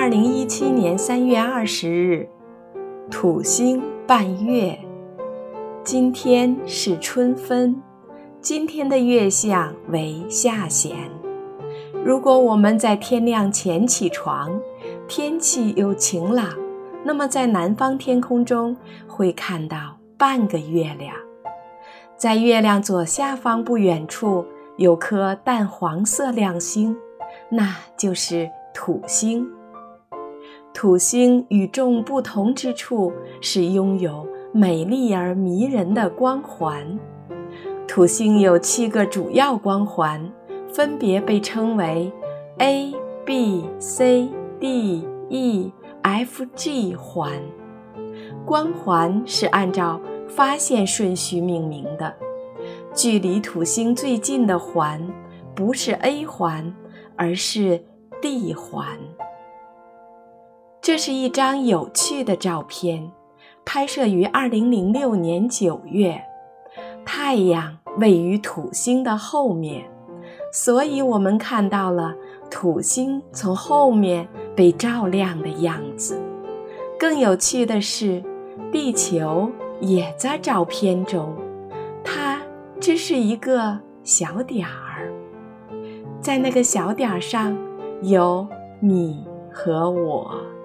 2017年3月20日，土星伴月。今天是春分，今天的月相为下弦。如果我们在天亮前起床，天气又晴朗，那么在南方天空中会看到半个月亮。在月亮左下方不远处有颗淡黄色亮星，那就是土星。土星与众不同之处是拥有美丽而迷人的光环。土星有7个主要光环，分别被称为 A、B、C、D、E、F、G 环。光环是按照发现顺序命名的，距离土星最近的环不是 A 环，而是 D 环。这是一张有趣的照片，拍摄于2006年9月。太阳位于土星的后面，所以我们看到了土星从后面被照亮的样子。更有趣的是，地球也在照片中，它只是一个小点儿。在那个小点上有你和我。